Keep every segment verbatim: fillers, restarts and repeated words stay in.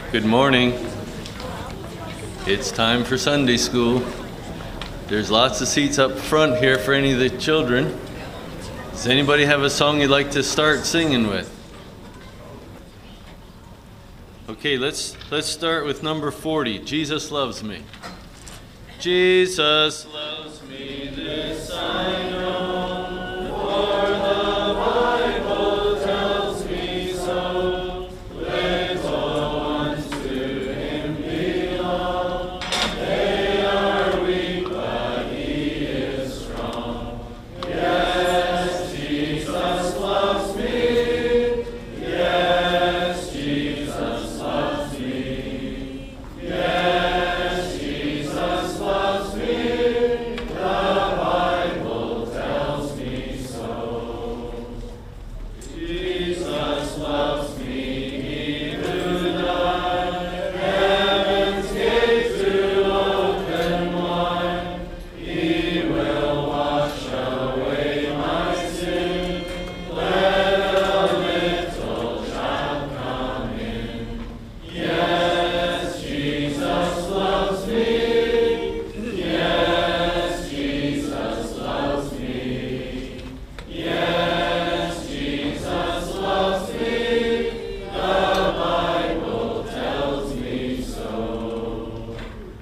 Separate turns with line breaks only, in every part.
Good morning. It's time for Sunday school. There's lots of seats up front here for any of the children. Does anybody have a song you'd like to start singing with? Okay, let's let's start with number forty, Jesus Loves Me. Jesus loves me, this I know, for the Bible tells me so. Little ones to him belong, they are weak, but he is strong. Yes, Jesus loves me, yes, Jesus loves me, yes, Jesus loves me, the Bible tells me so. Jesus loves me, he who died, heaven's gates to open wide. He will wash away my sin, let a little child come in. Yes, Jesus loves me, yes, Jesus loves me, yes, Jesus loves me, the Bible tells me so.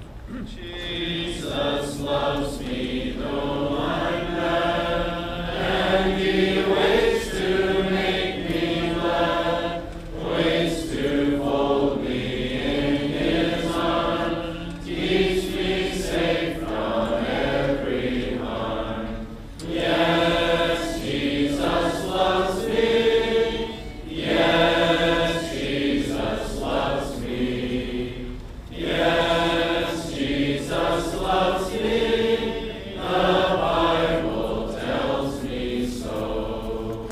Jesus loves me, though I'm bad, and he waits to make me glad, waits to fold me in his arms, teach me safe from every harm. Yes, Jesus loves me, yes, Jesus loves me, yes, Jesus loves me, the Bible tells me so.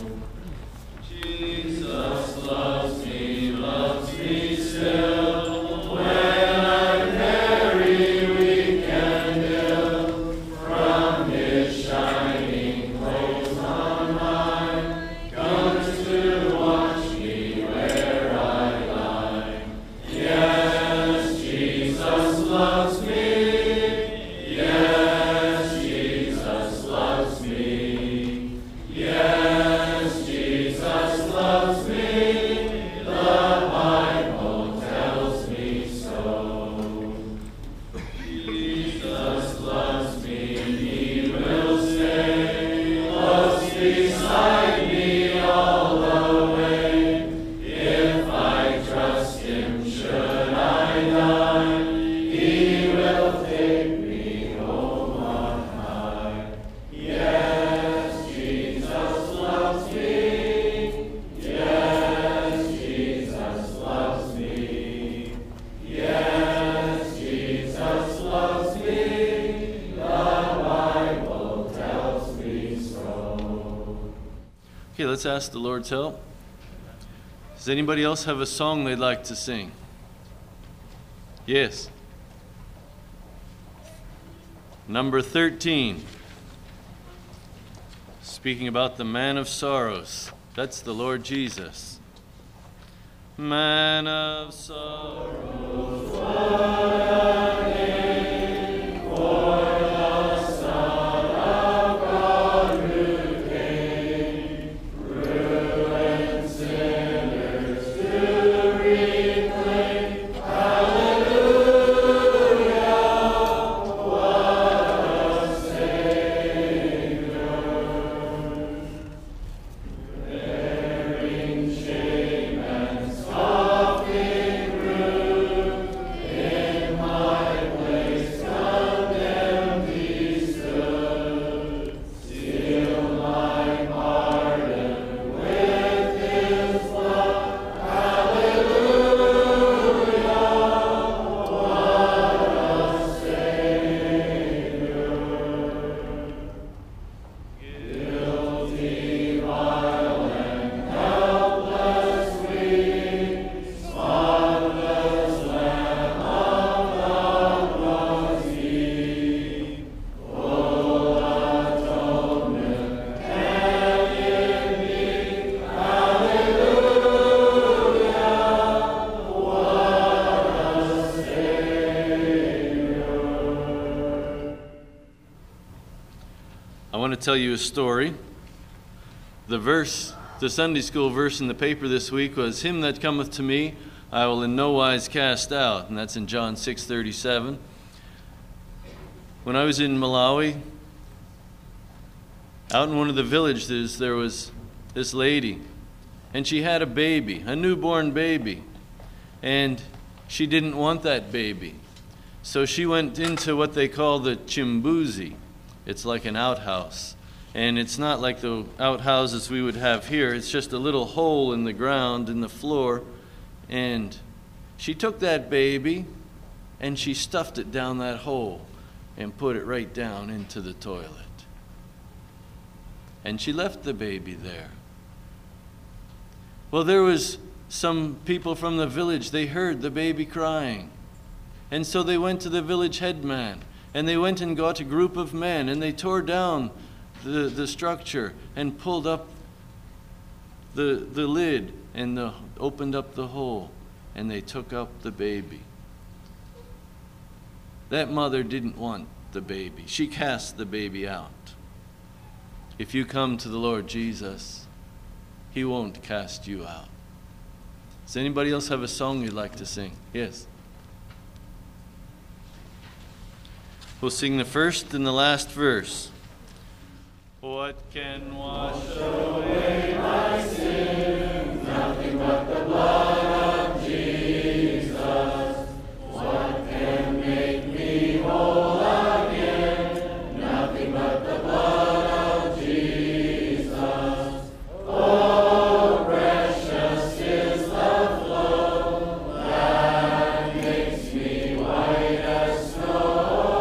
Jesus loves me, loves me still, when I'm very weak and ill. From his shining clothes on high, comes to watch me where I lie. Yes, Jesus loves me, yes, Jesus loves me, yes, Jesus loves me, the Bible tells me so. Jesus loves me, he will stay, loves beside me all the way. If I trust him, should I die, he will take me home on high. Yes, Jesus loves me, yes, Jesus loves me, yes, Jesus loves me, the Bible tells me so. Okay, let's ask the Lord's help. Does anybody else have a song they'd like to sing? Yes. Number thirteen. Speaking about the man of sorrows. That's the Lord Jesus. Man of sorrows, what a name for the Son of God who came, ruined sinners to reclaim. Hallelujah, what a Savior. Bearing shame and scoffing rude, in tell you a story. The verse, the Sunday school verse in the paper this week was, "Him that cometh to me, I will in no wise cast out." And that's in John six thirty-seven. When I was in Malawi, out in one of the villages, there was this lady, and she had a baby, a newborn baby, and she didn't want that baby. So she went into what they call the chimbuzi. It's like an outhouse. And it's not like the outhouses we would have here. It's just a little hole in the ground, in the floor. And she took that baby and she stuffed it down that hole and put it right down into the toilet. And she left the baby there. Well, there was some people from the village. They heard the baby crying. And so they went to the village headman, and they went and got a group of men, and they tore down the, the structure and pulled up the, the lid and the, opened up the hole, and they took up the baby. That mother didn't want the baby. She cast the baby out. If you come to the Lord Jesus, He won't cast you out. Does anybody else have a song you'd like to sing? Yes. We'll sing the first and the last verse. What can wash away my sins? Nothing but the blood of Jesus. What can make me whole again? Nothing but the blood of Jesus. Oh, precious is the flow that makes me white as snow.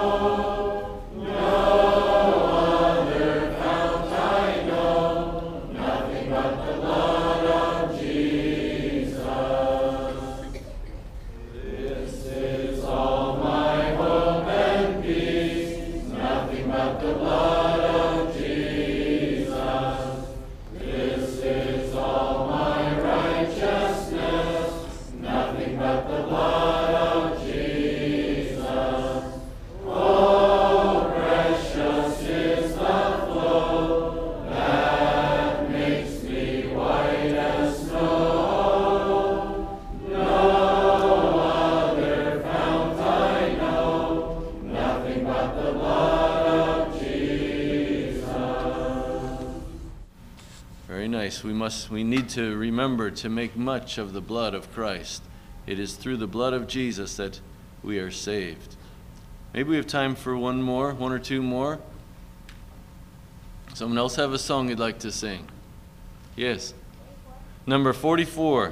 We must, we need to remember to make much of the blood of Christ. It is through the blood of Jesus that we are saved. Maybe we have time for one more, one or two more. Someone else have a song you'd like to sing? Yes. Number forty-four.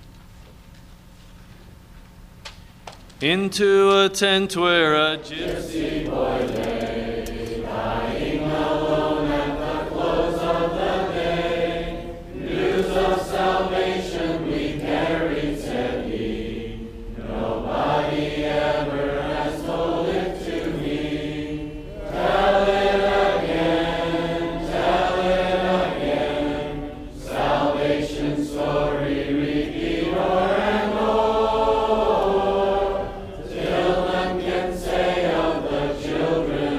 Into a tent where a gypsy boy lay, dying alone at the close of the day. News of salvation we carried, said he. Nobody ever has told it to me. Tell it again, tell it again. Salvation story, repeat o'er and o'er, till none can say of the children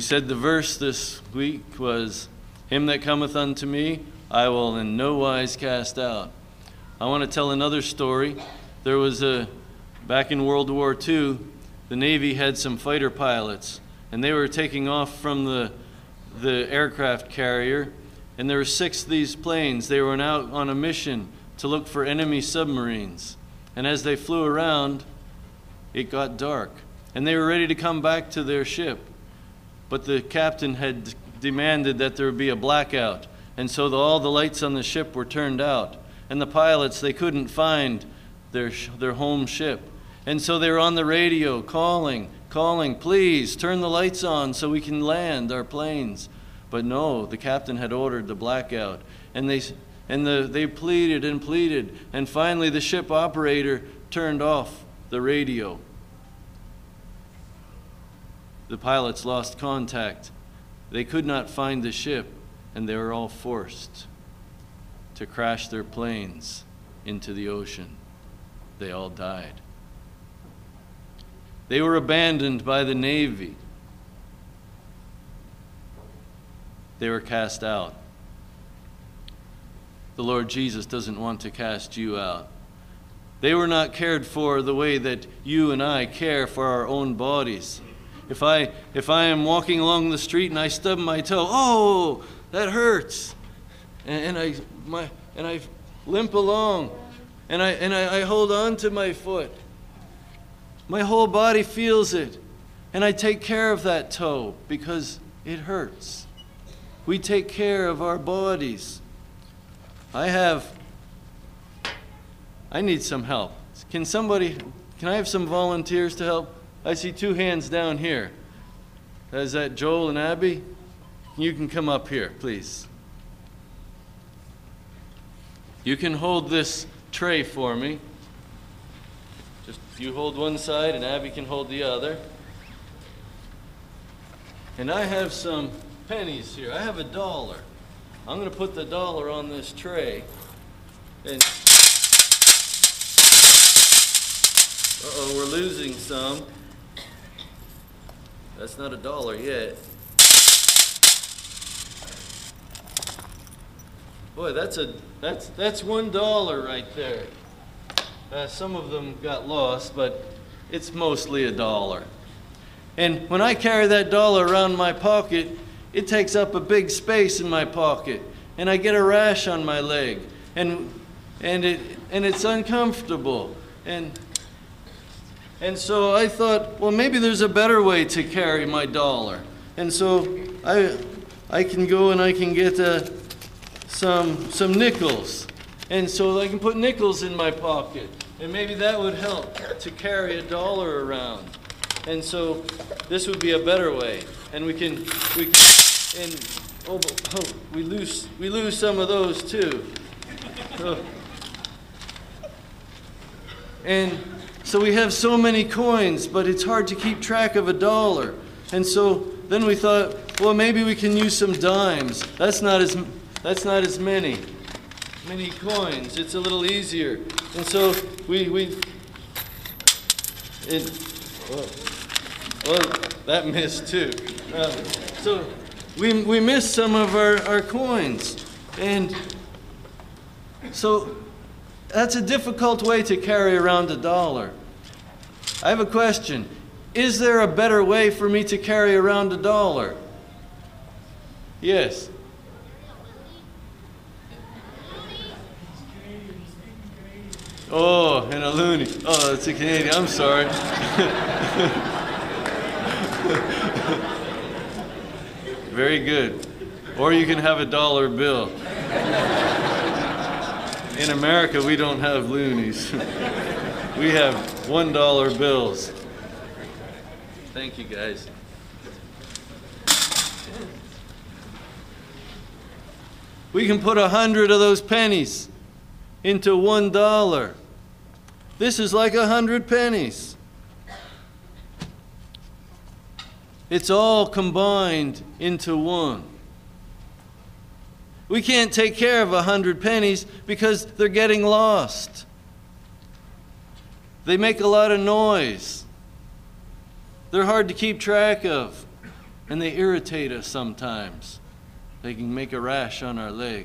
said the verse this week was, "Him that cometh unto me, I will in no wise cast out." I want to tell another story. There was a, back in World War Two, the Navy had some fighter pilots, and they were taking off from the, the aircraft carrier, and there were six of these planes. They were out on a mission to look for enemy submarines. And as they flew around, it got dark, and they were ready to come back to their ship. But the captain had d- demanded that there would be a blackout, and so the, all the lights on the ship were turned out. And the pilots, they couldn't find their sh- their home ship. And so they were on the radio calling, calling, "Please turn the lights on so we can land our planes." But no, the captain had ordered the blackout. And they and the, they pleaded and pleaded, and finally the ship operator turned off the radio. The pilots lost contact. They could not find the ship, and they were all forced to crash their planes into the ocean. They all died. They were abandoned by the Navy. They were cast out. The Lord Jesus doesn't want to cast you out. They were not cared for the way that you and I care for our own bodies. If I if I am walking along the street and I stub my toe, oh, that hurts, and, and I my and I limp along, and I and I, I hold on to my foot. My whole body feels it, and I take care of that toe because it hurts. We take care of our bodies. I have. I need some help. Can somebody? Can I have some volunteers to help? I see two hands down here. Is that Joel and Abby? You can come up here, please. You can hold this tray for me. Just you hold one side and Abby can hold the other. And I have some pennies here. I have a dollar. I'm going to put the dollar on this tray. And uh-oh, we're losing some. That's not a dollar yet. Boy, that's a that's that's one dollar right there. Uh, some of them got lost, but it's mostly a dollar. And when I carry that dollar around my pocket, it takes up a big space in my pocket, and I get a rash on my leg, and and it and it's uncomfortable. And And so I thought, well, maybe there's a better way to carry my dollar. And so I I can go and I can get uh, some some nickels. And so I can put nickels in my pocket. And maybe that would help to carry a dollar around. And so this would be a better way. And we can, we can and oh, oh we lose we lose some of those too. So, and So we have so many coins, but it's hard to keep track of a dollar. And so then we thought, well, maybe we can use some dimes. That's not as that's not as many many coins. It's a little easier. And so we we it well, well that missed too. Uh, so we we missed some of our, our coins, and so that's a difficult way to carry around a dollar. I have a question. Is there a better way for me to carry around a dollar? Yes. Oh, and a loonie. Oh, it's a Canadian. I'm sorry. Very good. Or you can have a dollar bill. In America, we don't have loonies. We have one dollar bills. Thank you, guys. We can put a hundred of those pennies into one dollar. This is like a hundred pennies. It's all combined into one. We can't take care of a hundred pennies because they're getting lost. They make a lot of noise. They're hard to keep track of. and they irritate us sometimes. They can make a rash on our leg.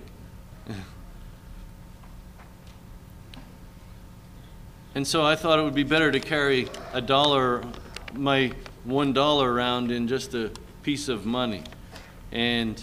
And so I thought it would be better to carry a dollar, my one dollar around in just a piece of money. And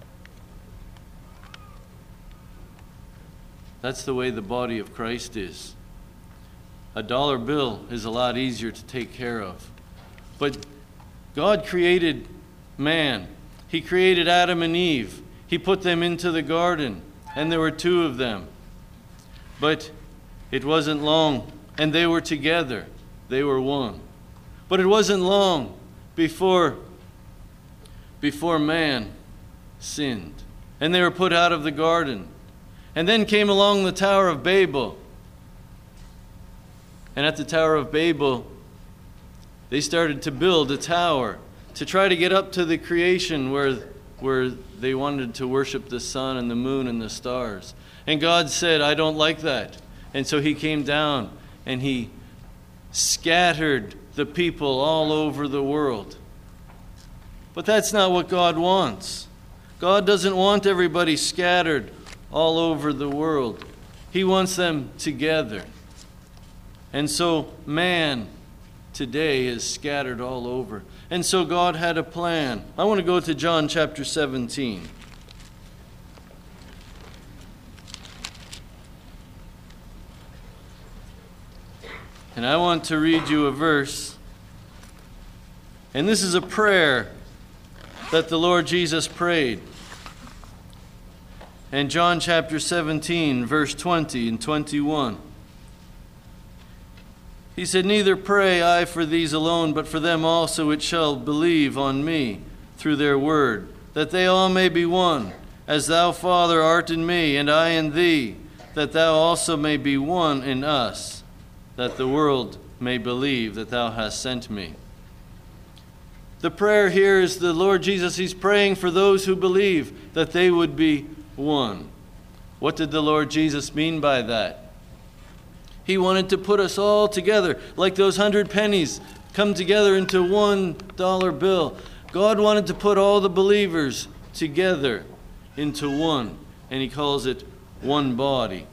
that's the way the body of Christ is. A dollar bill is a lot easier to take care of. But God created man. He created Adam and Eve. He put them into the garden, and there were two of them. But it wasn't long, and they were together. They were one. But it wasn't long before, before man sinned, and they were put out of the garden. And then came along the Tower of Babel. And at the Tower of Babel, they started to build a tower to try to get up to the creation where, where they wanted to worship the sun and the moon and the stars. And God said, I don't like that. And so he came down and he scattered the people all over the world. But that's not what God wants. God doesn't want everybody scattered all over the world. He wants them together. And so man today is scattered all over. And so God had a plan. I want to go to John chapter seventeen. And I want to read you a verse. And this is a prayer that the Lord Jesus prayed. And John chapter seventeen, verse twenty and twenty-one. He said, Neither pray I for these alone, but for them also which shall believe on me through their word, that they all may be one, as thou, Father, art in me, and I in thee, that thou also may be one in us, that the world may believe that thou hast sent me. The prayer here is the Lord Jesus, he's praying for those who believe, that they would be one. What did the Lord Jesus mean by that? He wanted to put us all together, like those hundred pennies come together into one dollar bill. God wanted to put all the believers together into one, and he calls it one body.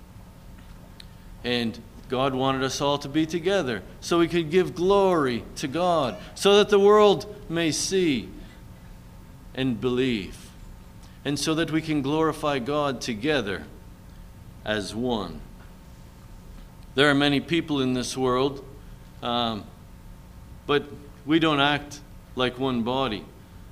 And God wanted us all to be together so we could give glory to God, so that the world may see and believe, and so that we can glorify God together as one. There are many people in this world, um, but we don't act like one body.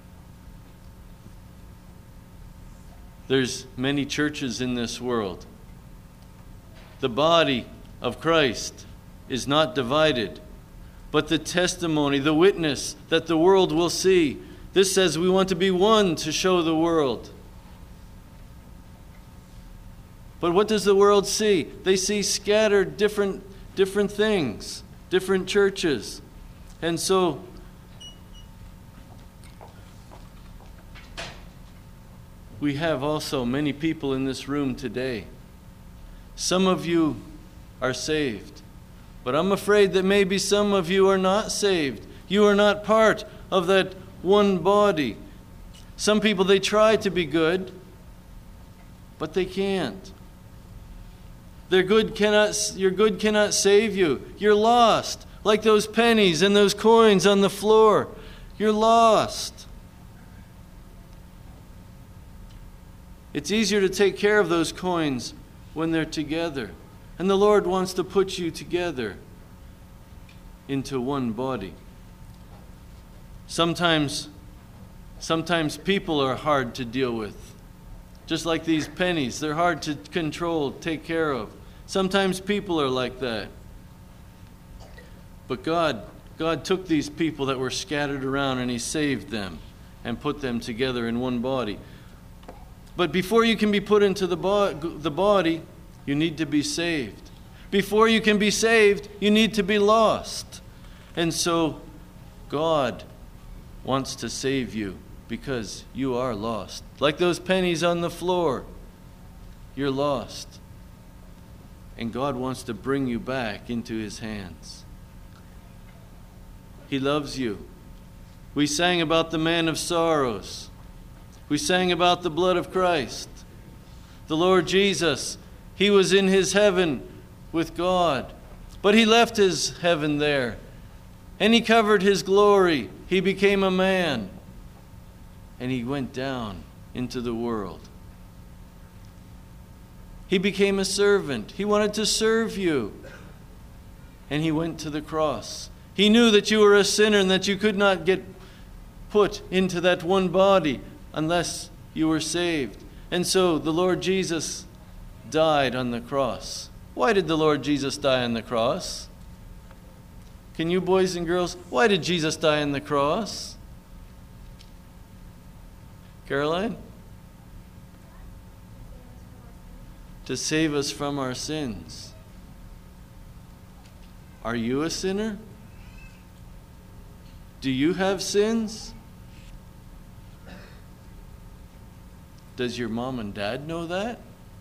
There's many churches in this world. The body of Christ is not divided, but the testimony, the witness that the world will see. This says we want to be one to show the world. But what does the world see? They see scattered different, different things, different churches. And so we have also many people in this room today. Some of you are saved, but I'm afraid that maybe some of you are not saved. You are not part of that one body. Some people, they try to be good, but they can't. Their good cannot, your good cannot save you. You're lost, like those pennies and those coins on the floor. You're lost. It's easier to take care of those coins when they're together. And the Lord wants to put you together into one body. Sometimes, sometimes people are hard to deal with. Just like these pennies, they're hard to control, take care of. Sometimes people are like that. But God, God took these people that were scattered around and he saved them and put them together in one body. But before you can be put into the, bo- the body, you need to be saved. Before you can be saved, you need to be lost. And so God wants to save you because you are lost. Like those pennies on the floor, you're lost. And God wants to bring you back into his hands. He loves you. We sang about the man of sorrows. We sang about the blood of Christ. The Lord Jesus, he was in his heaven with God, but he left his heaven there, and he covered his glory. He became a man, and he went down into the world. He became a servant. He wanted to serve you, and he went to the cross. He knew that you were a sinner and that you could not get put into that one body unless you were saved. And so the Lord Jesus died on the cross. Why did the Lord Jesus die on the cross? Can you boys and girls, why did Jesus die on the cross? Caroline? To save us from our sins. Are you a sinner? Do you have sins? Does your mom and dad know that?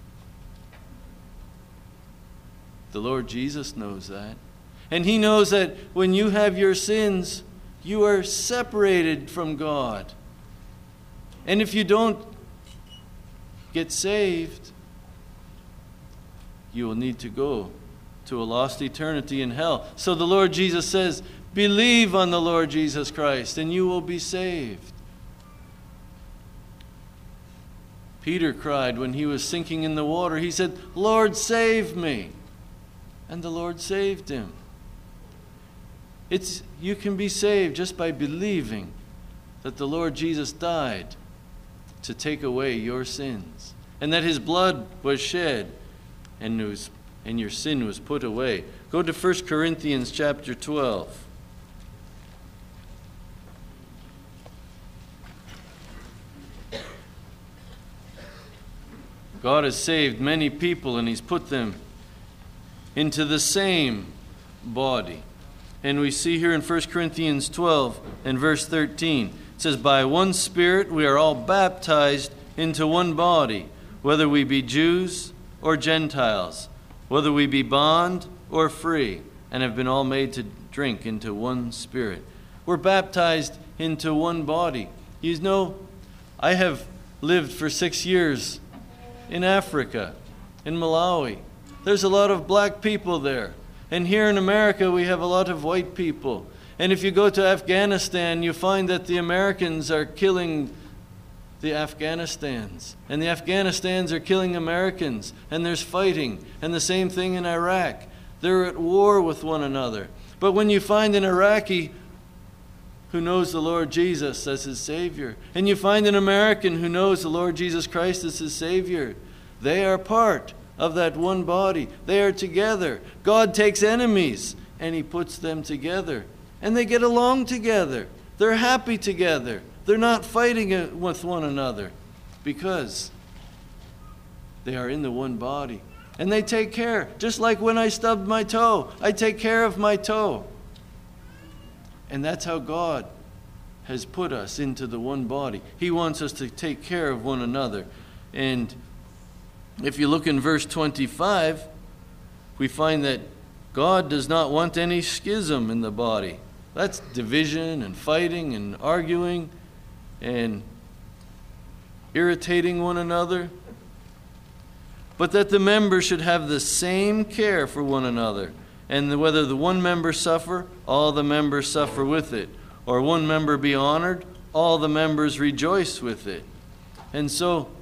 The Lord Jesus knows that. And he knows that when you have your sins, you are separated from God. And if you don't get saved, you will need to go to a lost eternity in hell. So the Lord Jesus says, believe on the Lord Jesus Christ and you will be saved. Peter cried when he was sinking in the water. He said, Lord, save me. And the Lord saved him. It's, you can be saved just by believing that the Lord Jesus died to take away your sins, and that his blood was shed and, was, and your sin was put away. Go to First Corinthians chapter twelve. God has saved many people and he's put them into the same body. And we see here in First Corinthians twelve and verse thirteen, it says, by one Spirit we are all baptized into one body, whether we be Jews or Gentiles, whether we be bond or free, and have been all made to drink into one Spirit. We're baptized into one body. You know, I have lived for six years in Africa, in Malawi. There's a lot of black people there. And here in America, we have a lot of white people. And if you go to Afghanistan, you find that the Americans are killing the Afghanistans. And the Afghanistans are killing Americans. And there's fighting. And the same thing in Iraq. They're at war with one another. But when you find an Iraqi who knows the Lord Jesus as his Savior, and you find an American who knows the Lord Jesus Christ as his Savior, they are part of that one body. They are together. God takes enemies and he puts them together. And they get along together. They're happy together. They're not fighting with one another because they are in the one body. And they take care. Just like when I stubbed my toe, I take care of my toe. And that's how God has put us into the one body. He wants us to take care of one another. And if you look in verse twenty-five, we find that God does not want any schism in the body. That's division and fighting and arguing and irritating one another. But that the members should have the same care for one another. And whether the one member suffer, all the members suffer with it. Or one member be honored, all the members rejoice with it. And so,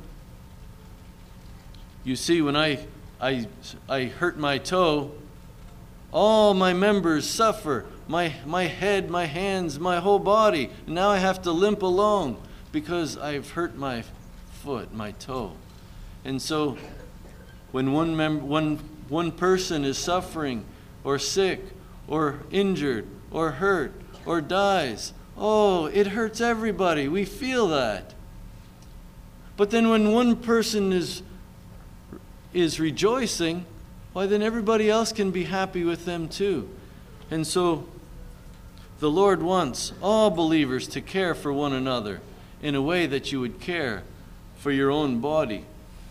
you see, when I, I, I hurt my toe, all my members suffer. My, my head, my hands, my whole body. And now I have to limp along because I've hurt my foot, my toe. And so, when one, mem- one, one person is suffering or sick or injured or hurt or dies, oh, it hurts everybody. We feel that. But then when one person is is rejoicing, why then everybody else can be happy with them too. And so the Lord wants all believers to care for one another in a way that you would care for your own body.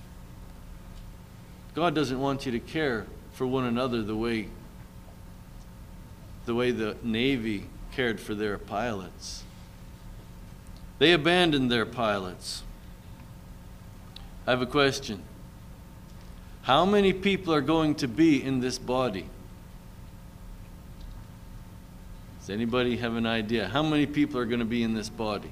God doesn't want you to care for one another the way the way the Navy cared for their pilots. They abandoned their pilots. I have a question. How many people are going to be in this body? Does anybody have an idea? How many people are going to be in this body?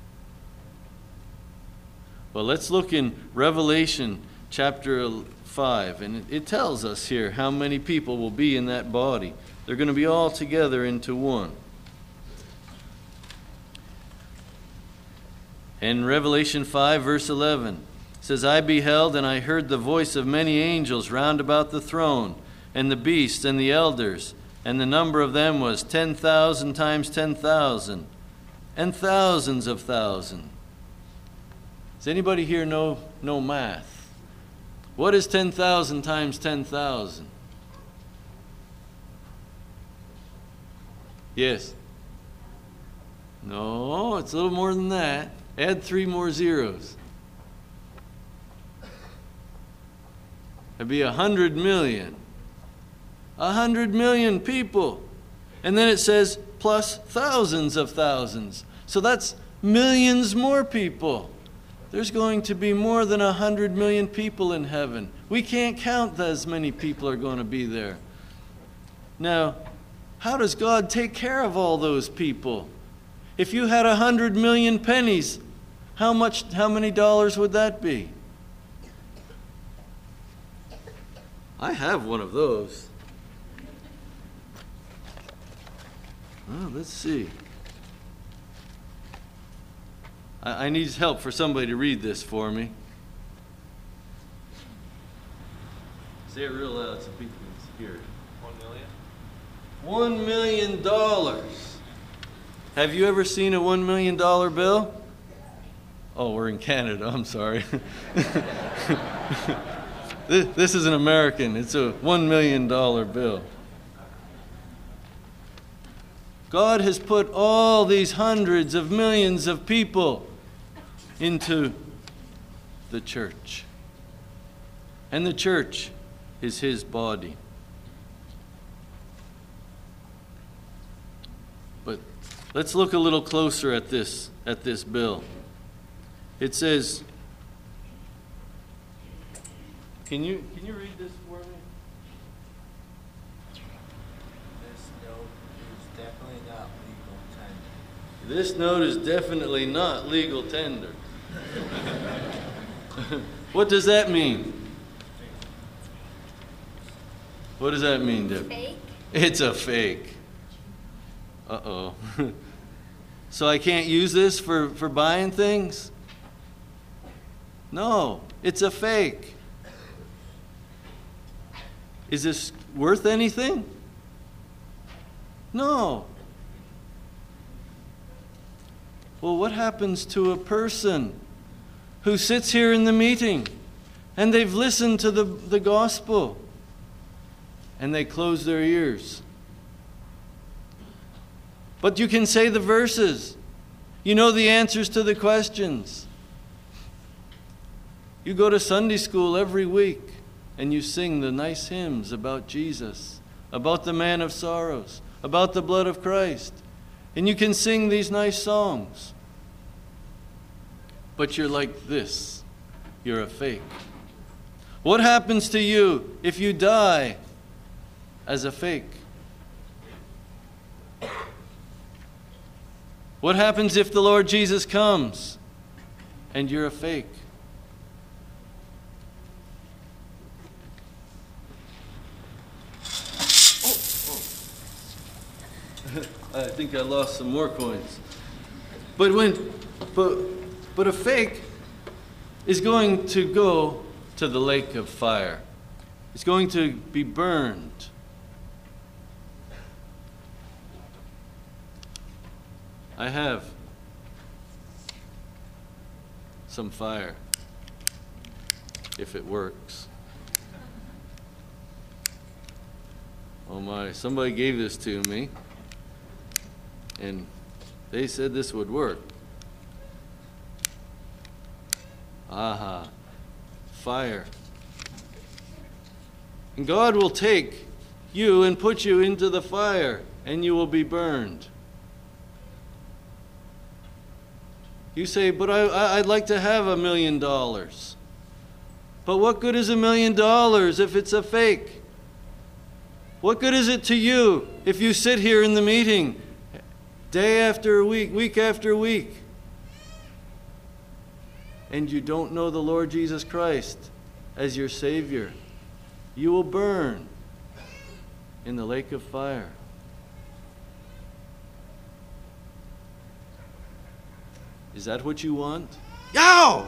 Well, let's look in Revelation chapter five, and it, it tells us here how many people will be in that body. They're going to be all together into one. In Revelation five, verse eleven, it says, I beheld, and I heard the voice of many angels round about the throne, and the beast, and the elders, and the number of them was ten thousand times ten thousand, and thousands of thousands. Does anybody here know, know math? What is ten thousand times ten thousand? Yes? No, it's a little more than that. Add three more zeros. That'd be a hundred million. A hundred million people. And then it says plus thousands of thousands. So that's millions more people. There's going to be more than a hundred million people in heaven. We can't count as many people are going to be there. Now, how does God take care of all those people? If you had a hundred million pennies, how much, how many dollars would that be? I have one of those. Well, let's see. I, I need help for somebody to read this for me. Say it real loud so people can hear it.
One million?
One million dollars. Have you ever seen a one million dollar bill? Oh, we're in Canada. I'm sorry. this, this is an American. It's a one million dollar bill. God has put all these hundreds of millions of people into the church. And the church is His body. But let's look a little closer at this, at this bill. It says, can you, can you read this for me?
This note is definitely not legal tender.
This note is definitely not legal tender. What does that mean? What does that mean, Deb?
Fake?
It's a fake. Uh-oh. So I can't use this for, for buying things? No, it's a fake. Is this worth anything? No. Well, what happens to a person who sits here in the meeting and they've listened to the, the gospel and they close their ears? But you can say the verses. You know the answers to the questions. You go to Sunday school every week and you sing the nice hymns about Jesus, about the man of sorrows, about the blood of Christ. And you can sing these nice songs. But you're like this. You're a fake. What happens to you if you die as a fake? What happens if the Lord Jesus comes and you're a fake? Oh, oh. I think I lost some more coins. But when, but, but a fake is going to go to the lake of fire. It's going to be burned. I have some fire, if it works. Oh my, somebody gave this to me, and they said this would work. Aha, fire. And God will take you and put you into the fire, and you will be burned.
You say, but I, I, I'd like to have a million dollars. But what good is a million dollars if it's a fake? What good is it to you if you sit here in the meeting day after week, week after week, and you don't know the Lord Jesus Christ as your Savior? You will burn in the lake of fire. Is that what you want? Yow!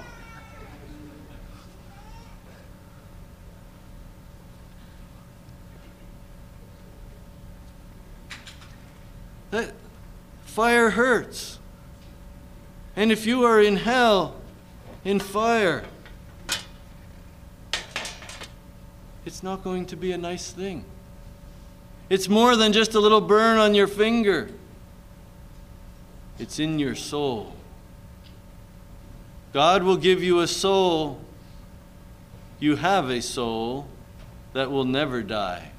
That fire hurts. And if you are in hell, in fire, it's not going to be a nice thing. It's more than just a little burn on your finger. It's in your soul. God will give you a soul. You have a soul that will never die.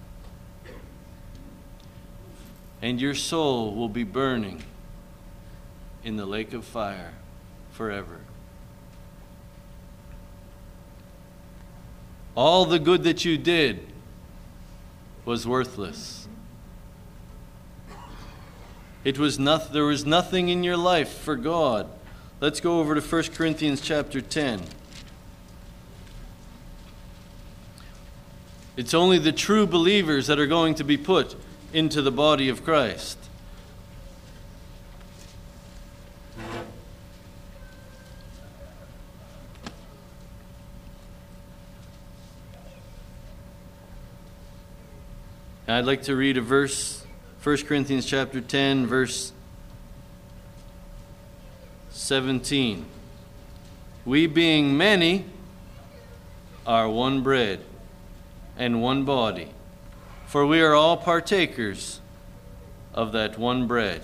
And your soul will be burning in the lake of fire forever. All the good that you did was worthless. It was not, there was nothing in your life for God. Let's go over to First Corinthians chapter ten. It's only the true believers that are going to be put into the body of Christ. I'd like to read a verse, First Corinthians chapter ten, verse seventeen. We being many are one bread and one body, for we are all partakers of that one bread.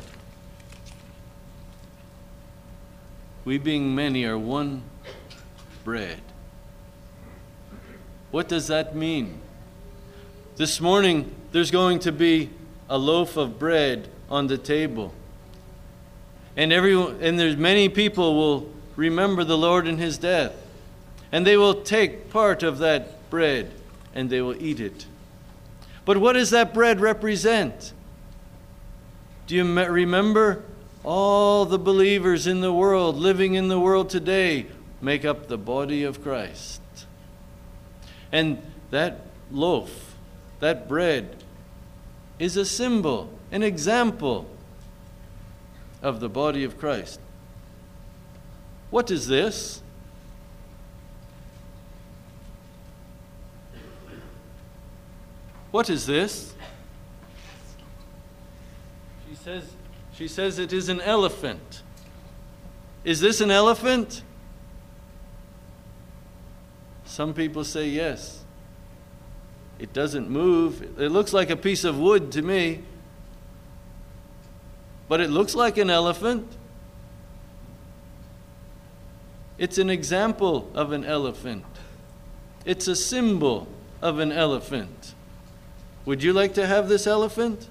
We being many are one bread. What does that mean? This morning, there's going to be a loaf of bread on the table. And everyone, and there's many people will remember the Lord in his death. And they will take part of that bread and they will eat it. But what does that bread represent? Do you me- remember all the believers in the world, living in the world today, make up the body of Christ? And that loaf, that bread, is a symbol, an example of the body of Christ. What is this? What is this? She says, she says it is an elephant. Is this an elephant? Some people say yes. It doesn't move. It looks like a piece of wood to me. But it looks like an elephant. It's an example of an elephant. It's a symbol of an elephant. Would you like to have this elephant?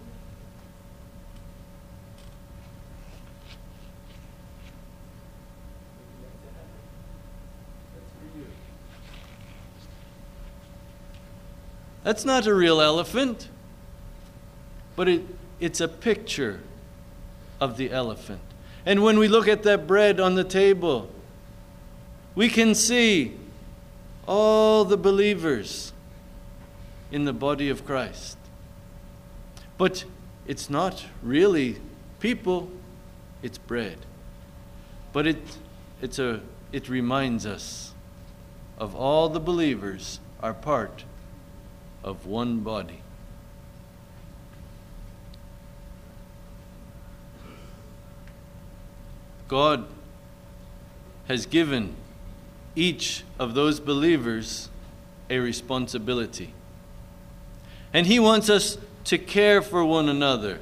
That's not a real elephant, but it, it's a picture of the elephant. And when we look at that bread on the table, we can see all the believers in the body of Christ. But it's not really people, it's bread. But it, it's a, it reminds us of all the believers are part of one body. God has given each of those believers a responsibility. And He wants us to care for one another.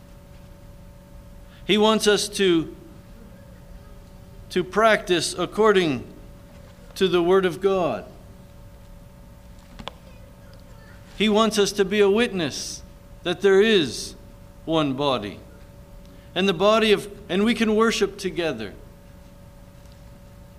He wants us to, to practice according to the Word of God. He wants us to be a witness that there is one body. And the body of, and we can worship together.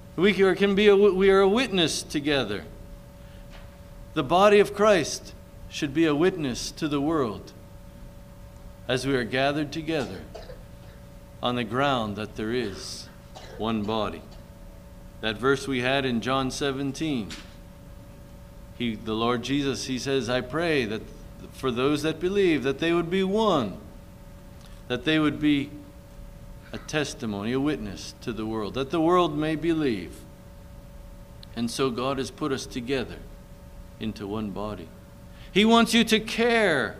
We can be a, we are a witness together. The body of Christ should be a witness to the world as we are gathered together on the ground that there is one body. That verse we had in John seventeen, he, the Lord Jesus, he says, I pray that for those that believe, that they would be one, that they would be a testimony, a witness to the world, that the world may believe. And so God has put us together into one body. He wants you to care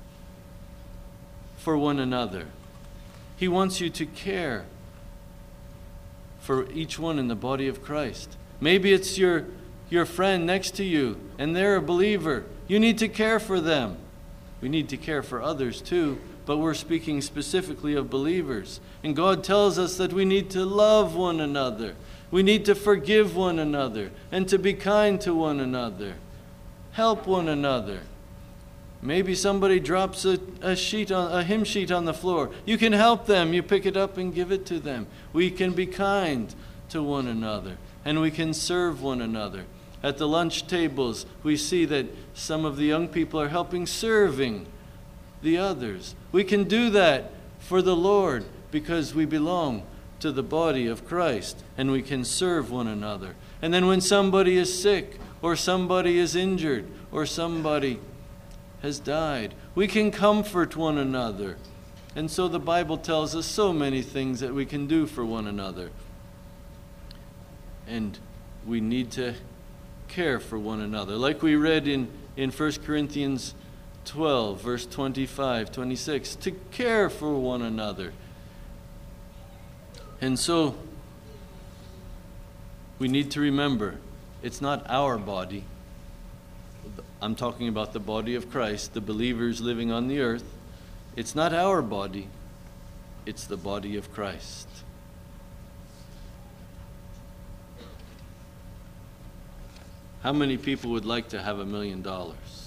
for one another. He wants you to care for each one in the body of Christ. Maybe it's your, your friend next to you and they're a believer. You need to care for them. We need to care for others too, but we're speaking specifically of believers. And God tells us that we need to love one another. We need to forgive one another and to be kind to one another. Help one another. Maybe somebody drops a, a sheet on a hymn sheet on the floor. You can help them. You pick it up and give it to them. We can be kind to one another, and we can serve one another. At the lunch tables, we see that some of the young people are helping serving the others. We can do that for the Lord because we belong to the body of Christ, and we can serve one another. And then when somebody is sick, or somebody is injured, or somebody has died, we can comfort one another. And so the Bible tells us so many things that we can do for one another. And we need to care for one another. Like we read in, in First Corinthians twelve, verse twenty-five, twenty-six, to care for one another. And so we need to remember, it's not our body. I'm talking about the body of Christ, the believers living on the earth. It's not our body, it's the body of Christ. How many people would like to have a million dollars?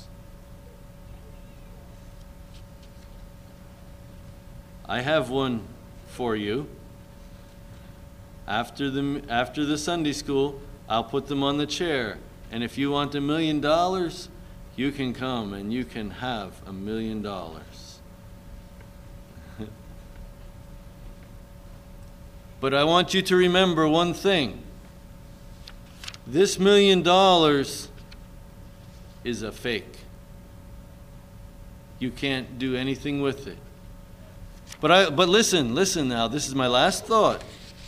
I have one for you. After the, after the Sunday school, I'll put them on the chair. And if you want a million dollars, you can come and you can have a million dollars. But I want you to remember one thing. This million dollars is a fake. You can't do anything with it. But I but listen, listen now, this is my last thought.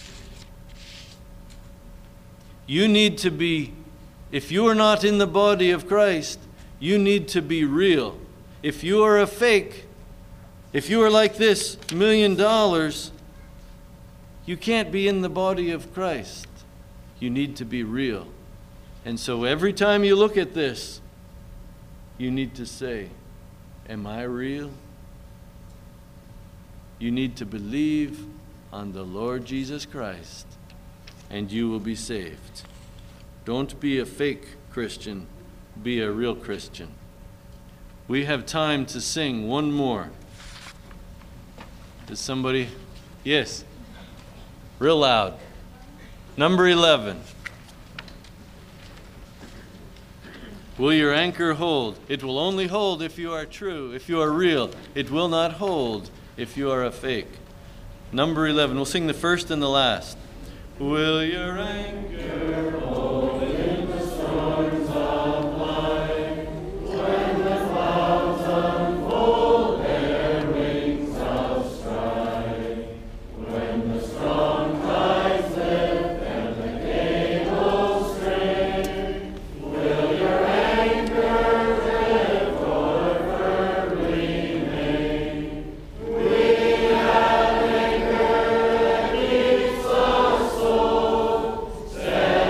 You need to be, if you are not in the body of Christ, you need to be real. If you are a fake, if you are like this million dollars, you can't be in the body of Christ. You need to be real. And so every time you look at this, you need to say, am I real? You need to believe on the Lord Jesus Christ, and you will be saved. Don't be a fake Christian, be a real Christian. We have time to sing one more. Does somebody? Yes. Real loud. Number eleven. Will your anchor hold? It will only hold if you are true, if you are real. It will not hold if you are a fake. Number eleven. We'll sing the first and the last. Will your anchor hold in the storms of life, when the clouds unfold their wings of strife, when the strong tides lift and the cables strain? Will your anchor drift or firmly remain? We have anchor that keeps our soul steady.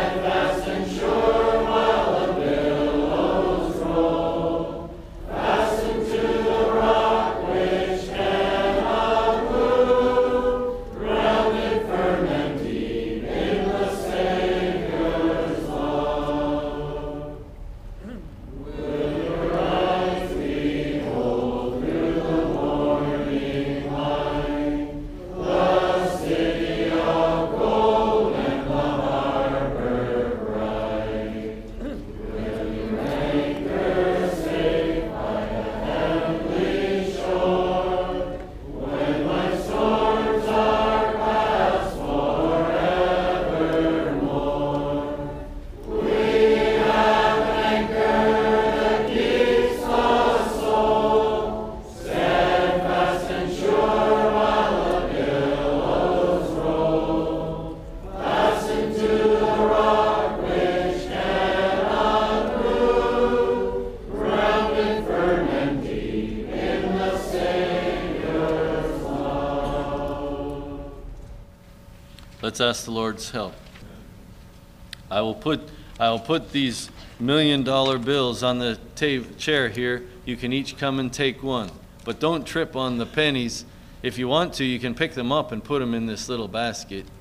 Let's ask the Lord's help. I will put I will put these million dollar bills on the ta- chair here. You can each come and take one. But don't trip on the pennies. If you want to, you can pick them up and put them in this little basket.